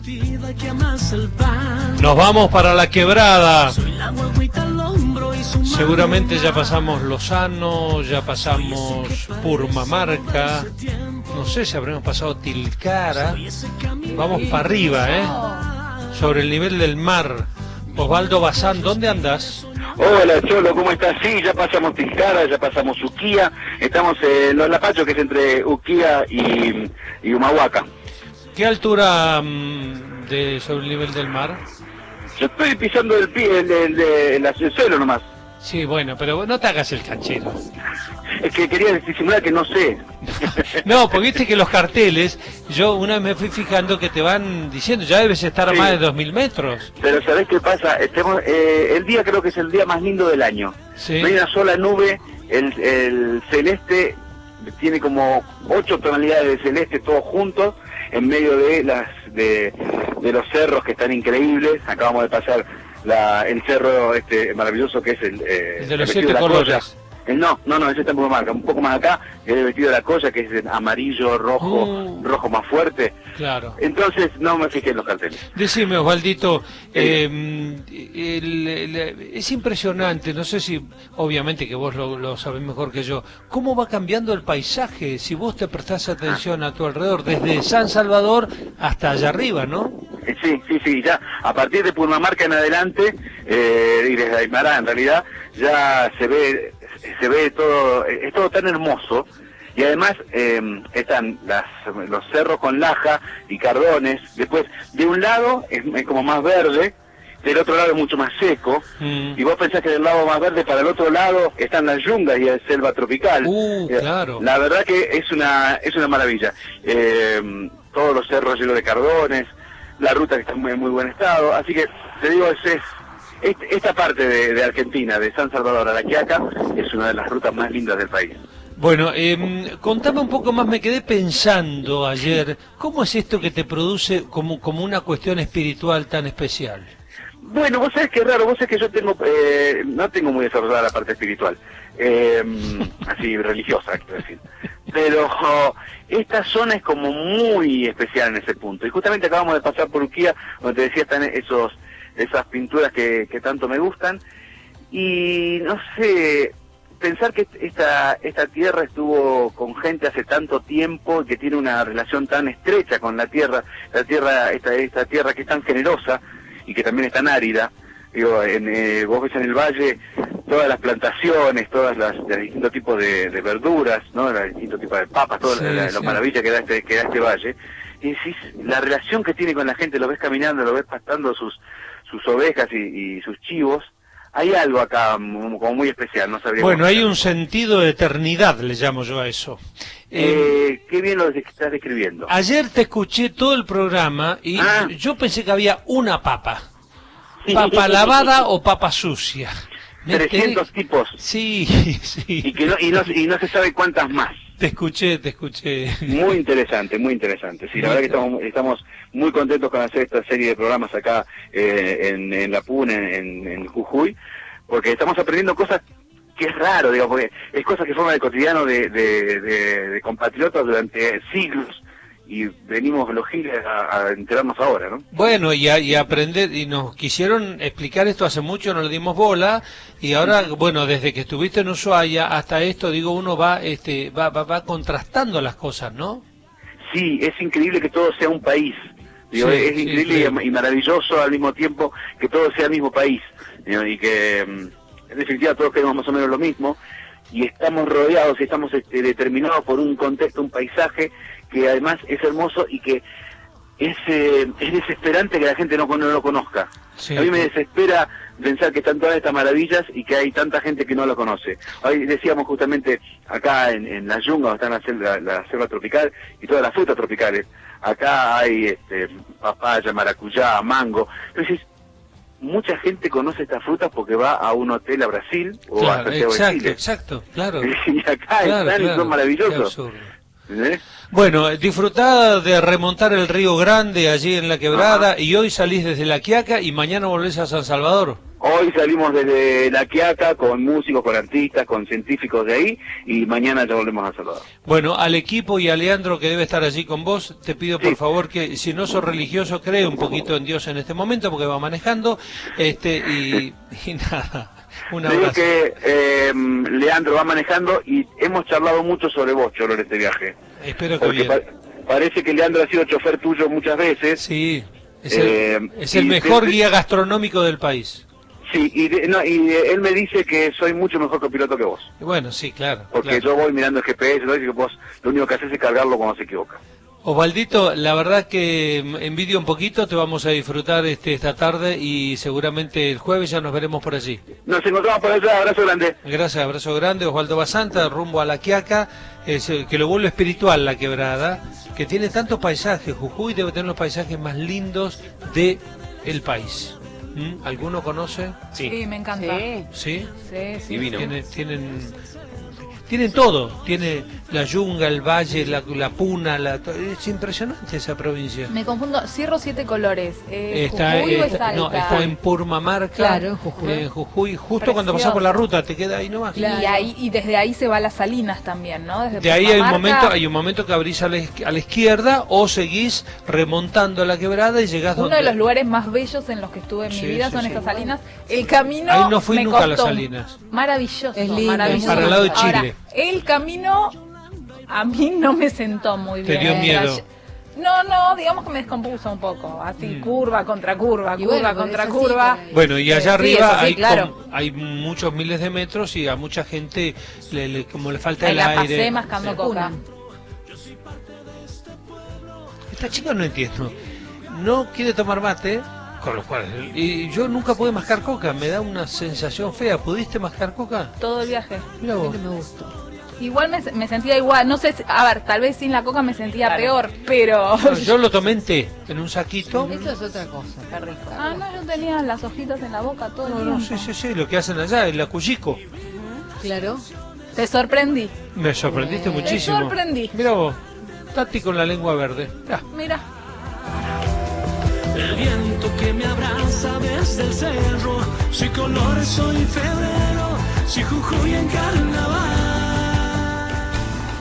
Nos vamos para La Quebrada. Seguramente ya pasamos Lozano, ya pasamos Purmamarca, no sé si habremos pasado Tilcara. Vamos para arriba, sobre el nivel del mar. Osvaldo Bazán, ¿dónde andás? Hola Cholo, ¿cómo estás? Sí, ya pasamos Tilcara, ya pasamos Uquía, estamos en Los Lapachos, que es entre Uquía y Humahuaca. ¿Qué altura sobre el nivel del mar? Yo estoy pisando el pie, el suelo nomás. Sí, bueno, pero no te hagas el canchero. Es que quería disimular que no sé. No, porque viste que los carteles, yo una vez me fui fijando que te van diciendo, ya debes estar a más de 2000 metros. Pero ¿sabés qué pasa? El día creo que es el día más lindo del año. Sí. No hay una sola nube, el celeste tiene como 8 tonalidades de celeste todos juntos, en medio de los cerros que están increíbles. Acabamos de pasar el cerro maravilloso que es el de los 7 colores. No, ese está un poco más acá, el vestido de la Colla, que es amarillo, rojo más fuerte. Claro. Entonces no me fijé en los carteles. Decime, Osvaldito, es impresionante, no sé si, obviamente que vos lo sabés mejor que yo, cómo va cambiando el paisaje si vos te prestás atención a tu alrededor, desde San Salvador hasta allá arriba, ¿no? Sí, ya a partir de Purmamarca en adelante, y desde Aymara en realidad, ya se ve todo, es todo tan hermoso, y además están los cerros con laja y cardones. Después de un lado es como más verde, del otro lado es mucho más seco, y vos pensás que del lado más verde para el otro lado están las yungas y es selva tropical. Claro. La verdad que es una maravilla. Todos los cerros llenos de cardones, la ruta que está en muy buen estado, así que te digo, esta parte de Argentina, de San Salvador a La Quiaca, es una de las rutas más lindas del país. Bueno, contame un poco más, me quedé pensando ayer, ¿cómo es esto que te produce como una cuestión espiritual tan especial? Bueno, vos sabés que es raro, vos sabés que yo no tengo muy desarrollada la parte espiritual, así religiosa, quiero decir. Pero esta zona es como muy especial en ese punto. Y justamente acabamos de pasar por Uquía, donde te decía, están esas pinturas que tanto me gustan. Y no sé, pensar que esta tierra estuvo con gente hace tanto tiempo y que tiene una relación tan estrecha con la tierra, esta tierra que es tan generosa y que también es tan árida. Digo, vos ves en el valle todas las plantaciones, de distintos tipos de verduras, ¿no? Los distintos tipos de papas, la maravilla que da este valle. Y decís, la relación que tiene con la gente, lo ves caminando, lo ves pastando sus ovejas y sus chivos. Hay algo acá como muy especial, no sabría. Bueno, hay un sentido de eternidad, le llamo yo a eso. Qué bien lo estás describiendo. Ayer te escuché todo el programa y yo pensé que había una papa. ¿Papa lavada o papa sucia? 300 tipos. Sí. Y no se sabe cuántas más. Te escuché. Muy interesante. Sí, la verdad que estamos muy contentos con hacer esta serie de programas acá en La Puna, en Jujuy, porque estamos aprendiendo cosas que es raro, digo, porque es cosas que forman el cotidiano de compatriotas durante siglos. Y venimos los giles a enterarnos ahora, ¿no? Bueno, y aprender, y nos quisieron explicar esto hace mucho, no le dimos bola, y ahora, bueno, desde que estuviste en Ushuaia hasta esto, digo, uno va contrastando las cosas, ¿no? Sí, es increíble que todo sea un país. Digo, es increíble y maravilloso al mismo tiempo que todo sea el mismo país. Digo, y que, en definitiva, todos queremos más o menos lo mismo. Y estamos rodeados y estamos determinados por un contexto, un paisaje que además es hermoso y que es desesperante que la gente no lo conozca. Sí. A mí me desespera pensar que están todas estas maravillas y que hay tanta gente que no lo conoce. Hoy decíamos justamente acá en la yunga, donde está la selva tropical y todas las frutas tropicales. Acá hay papaya, maracuyá, mango. Entonces, mucha gente conoce estas frutas porque va a un hotel a Brasil o a Santiago de Chile. Exacto, claro. Y acá están y son maravillosos. Bueno, disfrutá de remontar el Río Grande allí en La Quebrada y hoy salís desde La Quiaca y mañana volvés a San Salvador. hoy salimos desde La Quiaca con músicos, con artistas, con científicos de ahí, y mañana ya volvemos a saludar. Bueno, al equipo y a Leandro, que debe estar allí con vos, te pido por favor que, si no sos religioso, cree un poquito en Dios en este momento, porque va manejando, y nada. Un Te digo abrazo. que Leandro va manejando y hemos charlado mucho sobre vos, Cholo, en este viaje. Espero que Porque bien. parece que Leandro ha sido chofer tuyo muchas veces. Sí, es y el mejor desde- guía gastronómico del país. Sí, él me dice que soy mucho mejor copiloto que vos. Y bueno, sí, claro. Porque claro. yo voy mirando el GPS, ¿no? Y que vos lo único que haces es cargarlo cuando se equivoca. Osvaldito, la verdad que envidio un poquito, te vamos a disfrutar esta tarde y seguramente el jueves ya nos veremos por allí. Nos encontramos por allá, abrazo grande. Gracias, abrazo grande, Osvaldo Basanta, rumbo a La Quiaca, que lo vuelve espiritual la quebrada, que tiene tantos paisajes. Jujuy debe tener los paisajes más lindos de el país. ¿Alguno conoce? Sí, me encanta. ¿Sí? Sí, sí. Divino. Tienen todo, tiene la yunga, el valle, la puna, es impresionante esa provincia. Me confundo, Cierro Siete Colores. Está, ¿Jujuy o es no, Salta? está en Purmamarca, Claro, en Jujuy. Jujuy, justo cuando pasás por la ruta, te queda ahí nomás. Claro. Y desde ahí se va a las Salinas también, ¿no? Desde De ahí Purmamarca. hay un momento que abrís a la izquierda o seguís remontando la quebrada y llegás Uno donde... de los lugares más bellos en los que estuve en mi Sí, vida sí, son sí. estas salinas. El camino Ahí no fui me nunca a las costó. Salinas. Maravilloso, Es lindo, maravilloso. para el lado de Ahora, Chile. el camino a mí no me sentó muy Te bien. dio miedo. No, digamos que me descompuso un poco. Así, curva contra curva, Y curva bueno, contra es así, curva. pues. Bueno, y allá Sí, arriba eso sí, hay, claro. hay muchos miles de metros y a mucha gente como le falta Ahí el la aire. pasé mascando coca. Una. Esta chica no entiendo. No quiere tomar mate, con lo cual... Y yo nunca pude mascar coca, me da una sensación fea. ¿Pudiste mascar coca? Todo el viaje. Mira A mí vos. no me gusta. Igual me sentía igual, no sé, a ver, tal vez sin la coca me sentía peor, pero... No, yo lo tomé en té, en un saquito. Eso es otra cosa. Qué rico. Ah, no, yo tenía las hojitas en la boca todo el No, tiempo. no, sí, lo que hacen allá, el acuyico. Claro. Te sorprendí, Me sorprendiste te muchísimo. sorprendí. Mira vos, Tati con la lengua verde. Mirá. Mira. El viento que me abraza desde el cerro, si color soy febrero, si Jujuy en carnaval.